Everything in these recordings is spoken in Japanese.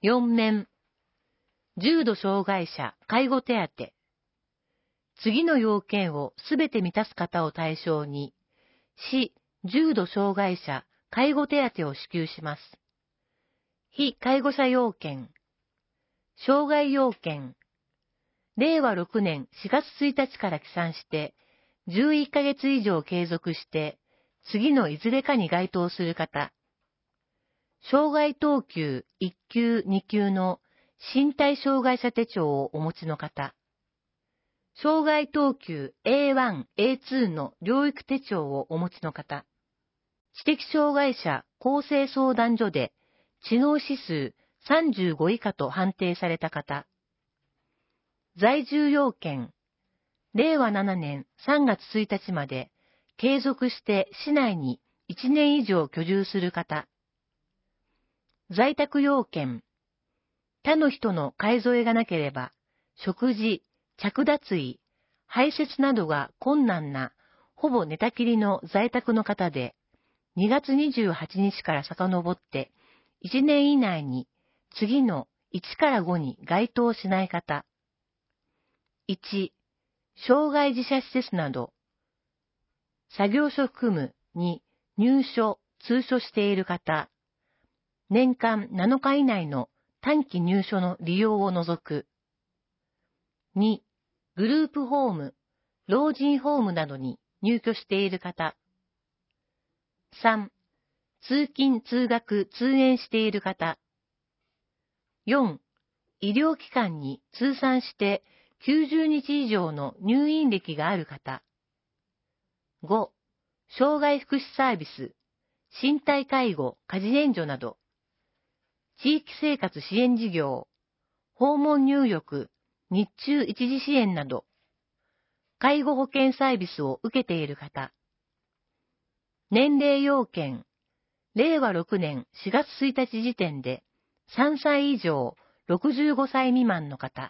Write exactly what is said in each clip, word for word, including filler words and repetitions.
よん面、重度障害者介護手当。次の要件をすべて満たす方を対象に、市重度障害者介護手当を支給します。非介護者要件、障害要件、れいわろくねんしがつついたちから起算して、じゅういっかげつ以上継続して、次のいずれかに該当する方、障害等級いっ級に級の身体障害者手帳をお持ちの方、障害等級 エーワン、エーツー の療育手帳をお持ちの方、知的障害者公正相談所で知能指数さんじゅうご以下と判定された方、在住要件、れいわななねんさんがつついたちまで継続して市内にいちねん以上居住する方、在宅要件、他の人の介添えがなければ、食事、着脱衣、排泄などが困難な、ほぼ寝たきりの在宅の方で、にがつにじゅうはちにちから遡って、いちねん以内に次のいちからごに該当しない方。いち、障害自社施設など、作業所含むに入所、通所している方。年間なのか以内の短期入所の利用を除く。に、グループホーム、老人ホームなどに入居している方。さん、通勤・通学・通園している方。よん、医療機関に通算してきゅうじゅうにち以上の入院歴がある方。ご、障害福祉サービス、身体介護・家事援助など。地域生活支援事業、訪問入浴、日中一時支援など、介護保険サービスを受けている方。年齢要件、れいわろくねんしがつついたち時点でさんさい以上ろくじゅうごさい未満の方。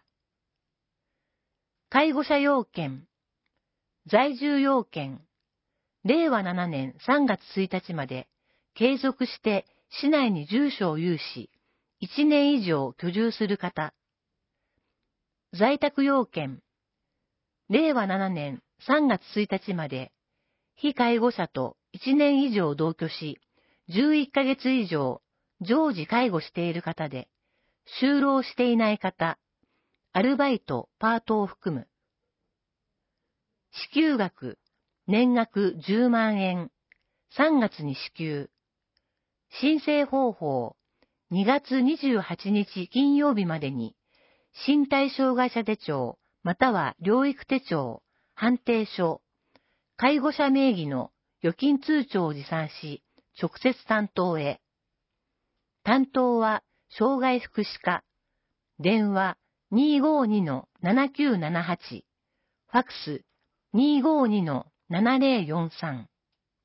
介護者要件、在住要件、れいわななねんさんがつついたちまで継続して市内に住所を有し、いちねん以上居住する方。在宅要件、れいわななねんさんがつついたちまで、非介護者といちねん以上同居し、じゅういっかげつ以上常時介護している方で、就労していない方、アルバイト、パートを含む。支給額、年額じゅうまんえん、さんがつに支給。申請方法、にがつにじゅうはちにち金曜日までに、身体障害者手帳、または療育手帳、判定書、介護者名義の預金通帳を持参し、直接担当へ。担当は、障害福祉課。電話 にーごーにのななきゅうななはち。ファックス にーごーにのななぜろよんさん。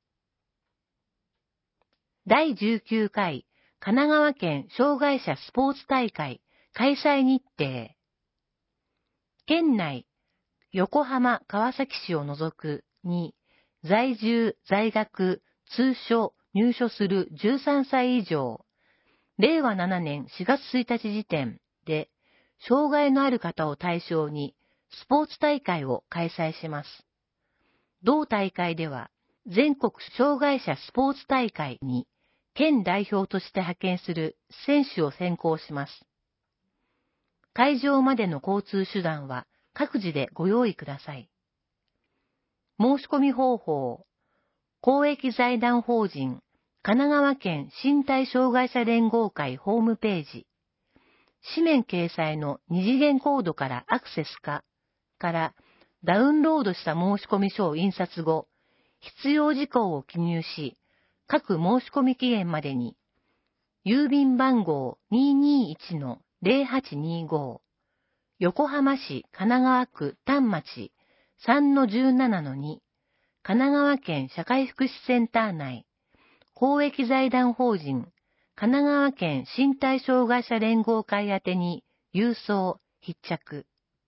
だいじゅうきゅうかい神奈川県障害者スポーツ大会開催日程。県内、横浜、川崎市を除くに、在住、在学、通所、入所するじゅうさんさい以上、れいわななねんしがつついたち時点で、障害のある方を対象にスポーツ大会を開催します。同大会では、全国障害者スポーツ大会に県代表として派遣する選手を選考します。会場までの交通手段は各自でご用意ください。申し込み方法、公益財団法人神奈川県身体障害者連合会ホームページ、紙面掲載の二次元コードからアクセスか、からダウンロードした申し込み書を印刷後、必要事項を記入し、各申し込み期限までに、郵便番号 にーにーいちのぜろはちにーご、横浜市神奈川区丹町 さんのじゅうななのに、神奈川県社会福祉センター内、公益財団法人神奈川県身体障害者連合会宛てに郵送、必着。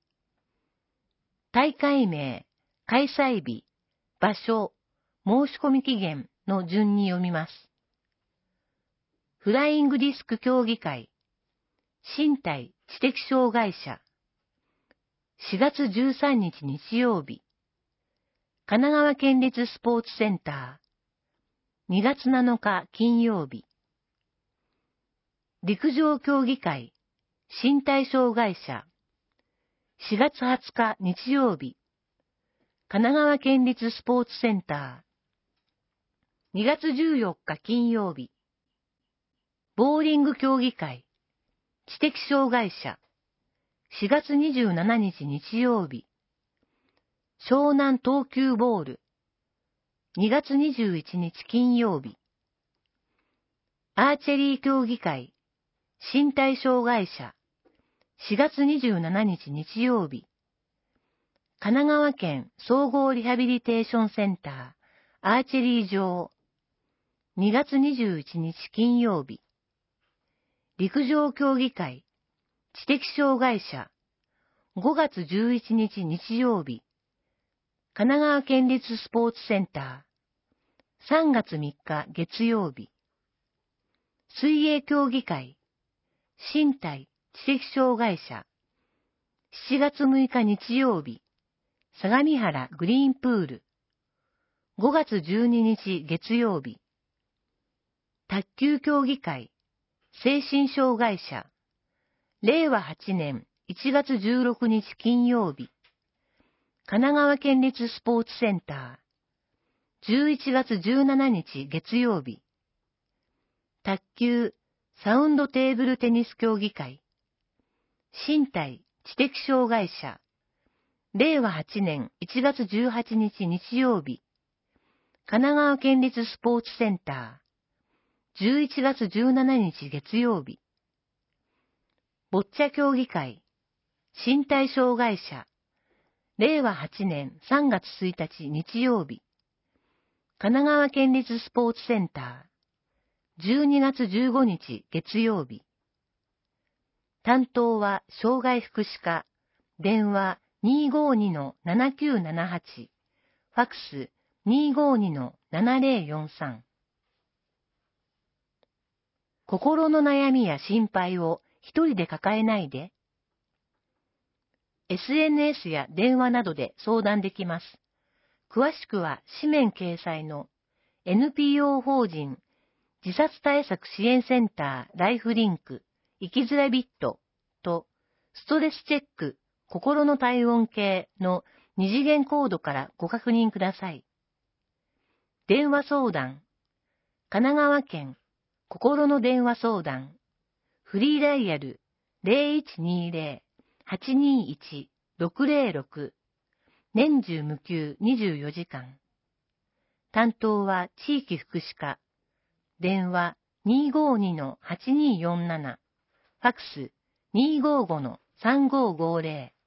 大会名、開催日、場所、申し込み期限の順に読みます。フライングディスク競技会、 身体知的障害者。しがつじゅうさんにち日曜日。神奈川県立スポーツセンター。にがつなのか金曜日。陸上競技会。身体障害者。しがつはつか日曜日。神奈川県立スポーツセンター。にがつじゅうよっか金曜日。ボーリング競技会。知的障害者。しがつにじゅうしちにち日曜日。湘南投球ボール。にがつにじゅういちにち金曜日。アーチェリー競技会。身体障害者。しがつにじゅうしちにち日曜日。神奈川県総合リハビリテーションセンター、アーチェリー場。にがつにじゅういちにち金曜日。陸上競技会。知的障害者。ごがつじゅういちにち日曜日。神奈川県立スポーツセンター。さんがつみっか月曜日。水泳競技会。身体知的障害者。しちがつむいか日曜日。相模原グリーンプール。ごがつじゅうににち月曜日。卓球競技会。精神障害者。れいわはちねんいちがつじゅうろくにち金曜日。神奈川県立スポーツセンター。じゅういちがつじゅうしちにち月曜日。卓球サウンドテーブルテニス競技会。身体知的障害者。れいわはちねんいちがつじゅうはちにち日曜日。神奈川県立スポーツセンター。じゅういちがつじゅうしちにち月曜日。ボッチャ競技会。身体障害者。れいわはちねんさんがつついたち日曜日。神奈川県立スポーツセンター。じゅうにがつじゅうごにち月曜日。担当は障害福祉課。電話 にーごーにのななきゅうななはち。ファックス にーごーにのななぜろよんさん。心の悩みや心配を一人で抱えないで。エスエヌエス や電話などで相談できます。詳しくは紙面掲載の エヌピーオー 法人自殺対策支援センターライフリンク生きづらビットとストレスチェック心の体温計の二次元コードからご確認ください。電話相談。神奈川県心の電話相談。フリーダイヤル ゼロいちにゼロ はちにいち ろくゼロろく。年中無休にじゅうよじかん。担当は地域福祉課。電話 にーごーにのはちにーよんなな。ファックス にーごーごのさんごーごーぜろ。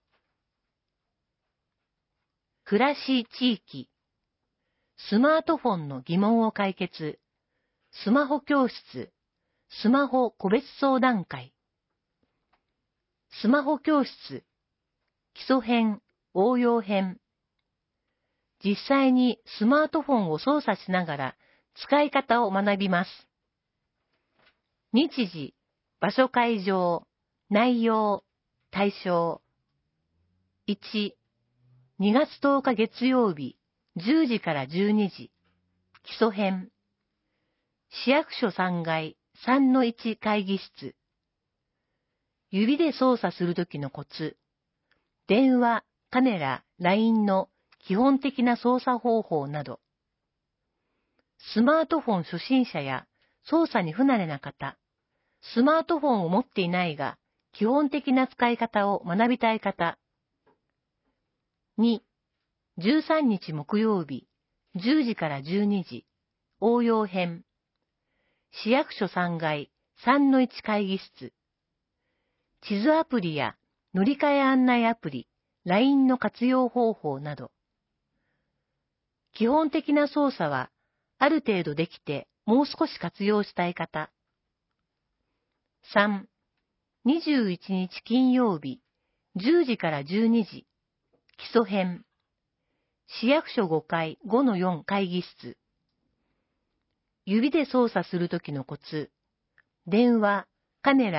暮らし地域。スマートフォンの疑問を解決。スマホ教室。スマホ個別相談会。スマホ教室。基礎編、応用編。実際にスマートフォンを操作しながら使い方を学びます。日時、場所会場、内容、対象。いち、にがつとおか月曜日、じゅうじからじゅうにじ。基礎編。市役所さんがい さんのいち 会議室。指で操作するときのコツ。電話、カメラ、ライン の基本的な操作方法など。スマートフォン初心者や操作に不慣れな方、スマートフォンを持っていないが基本的な使い方を学びたい方。に、じゅうさんにち木曜日、じゅうじからじゅうにじ、応用編。市役所さんがい さんのいち 会議室。地図アプリや乗り換え案内アプリ、ライン の活用方法など。基本的な操作はある程度できてもう少し活用したい方。さん、にじゅういちにち金曜日、じゅうじからじゅうにじ、基礎編。市役所ごかい ごのよん 会議室。指で操作するときのコツ。電話、カメラ、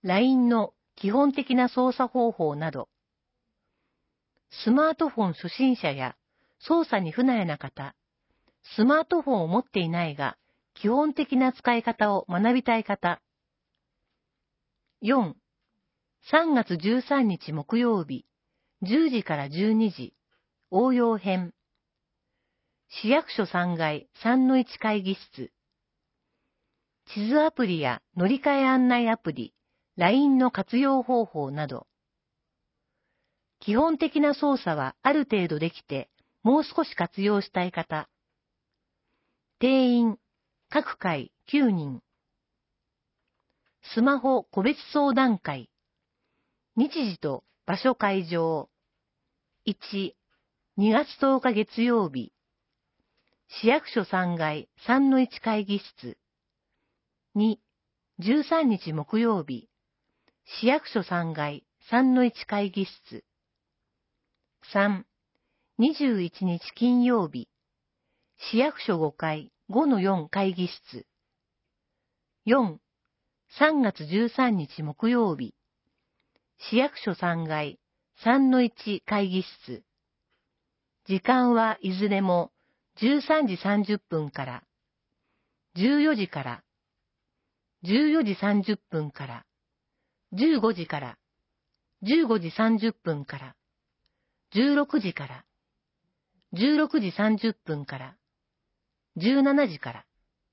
ライン の基本的な操作方法など、スマートフォン初心者や操作に不慣れな方、スマートフォンを持っていないが基本的な使い方を学びたい方。よん、さんがつじゅうさんにち木曜日、じゅうじからじゅうにじ、応用編。市役所さんがい さんのいち 会議室。地図アプリや乗り換え案内アプリ、ライン の活用方法など。基本的な操作はある程度できて、もう少し活用したい方。定員、各回きゅうにん。スマホ個別相談会。日時と場所会場。いち、にがつとおか月曜日。市役所さんがい さんのいち 会議室。に、じゅうさんにち木曜日。市役所さんがい さんのいち 会議室。さん、にじゅういちにち金曜日。市役所ごかい ごのよん 会議室。よん、さんがつじゅうさんにち木曜日。市役所さんがい さんのいち 会議室。時間はいずれもじゅうさんじさんじゅっぷんから、じゅうよじから、じゅうよじさんじゅっぷんから、じゅうごじから、じゅうごじさんじゅっぷんから、じゅうろくじから、じゅうろくじさんじゅっぷんから、じゅうしちじから。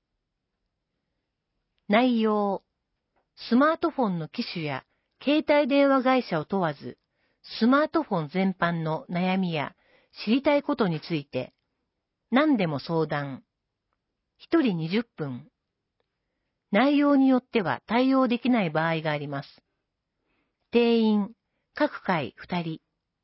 内容、スマートフォンの機種や携帯電話会社を問わず、スマートフォン全般の悩みや知りたいことについて、何でも相談。ひとりにじゅっぷん。内容によっては対応できない場合があります。定員、各回ふたり。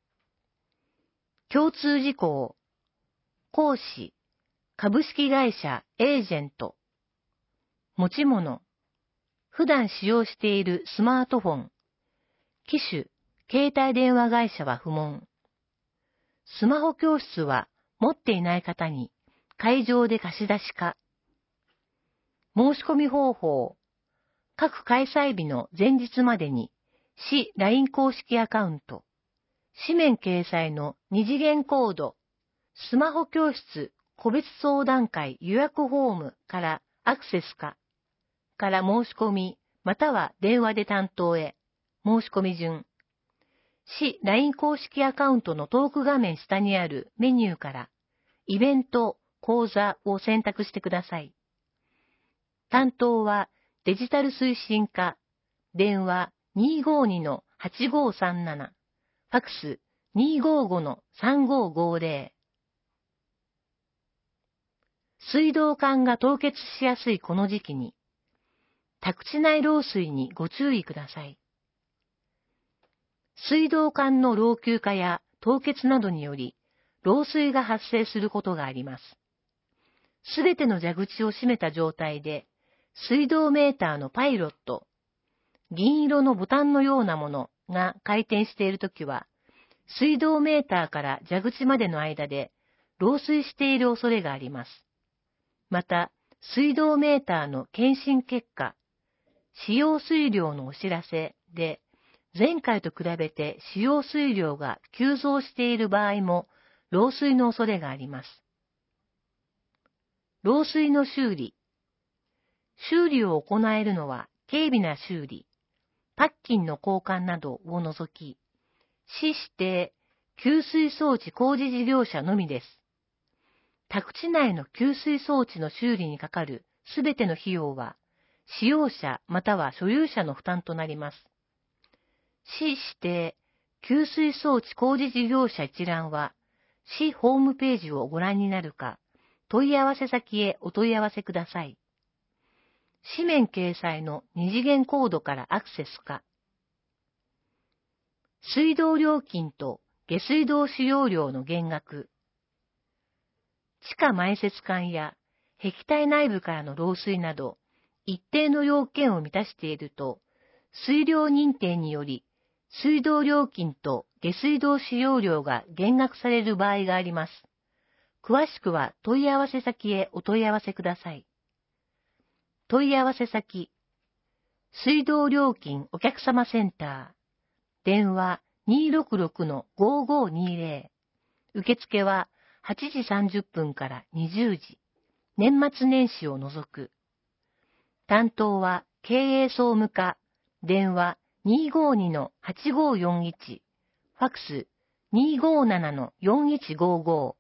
共通事項。講師、株式会社エージェント。持ち物。普段使用しているスマートフォン。機種、携帯電話会社は不問。スマホ教室は持っていない方に会場で貸し出しか。申し込み方法。各開催日の前日までに市 ライン 公式アカウント。紙面掲載の二次元コード。スマホ教室個別相談会予約フォームからアクセスか。から申し込み、または電話で担当へ。申し込み順。市 ライン 公式アカウントのトーク画面下にあるメニューから、イベント、講座を選択してください。担当はデジタル推進課、電話 にーごーにのはちごーさんなな、ファクス にーごーごのさんごーごーぜろ。水道管が凍結しやすいこの時期に、宅地内漏水にご注意ください。水道管の老朽化や凍結などにより、漏水が発生することがあります。すべての蛇口を閉めた状態で、水道メーターのパイロット、銀色のボタンのようなものが回転しているときは、水道メーターから蛇口までの間で漏水している恐れがあります。また、水道メーターの検診結果、使用水量のお知らせで、前回と比べて使用水量が急増している場合も、漏水の恐れがあります。漏水の修理。修理を行えるのは、軽微な修理、パッキンの交換などを除き、市指定給水装置工事事業者のみです。宅地内の給水装置の修理にかかるすべての費用は、使用者または所有者の負担となります。市指定給水装置工事事業者一覧は、市ホームページをご覧になるか、問い合わせ先へお問い合わせください。紙面掲載の二次元コードからアクセスか。水道料金と下水道使用量の減額。地下埋設管や壁体内部からの漏水など、一定の要件を満たしていると、水量認定により、水道料金と下水道使用量が減額される場合があります。詳しくは問い合わせ先へお問い合わせください。問い合わせ先。 水道料金お客様センター。電話 にーろくろくのごーごーにーぜろ。受付ははちじさんじゅっぷんからにじゅうじ。年末年始を除く。担当は経営総務課。電話 にーごーにのはちごーよんいち。ファクス にーごーななのよんいちごーごー。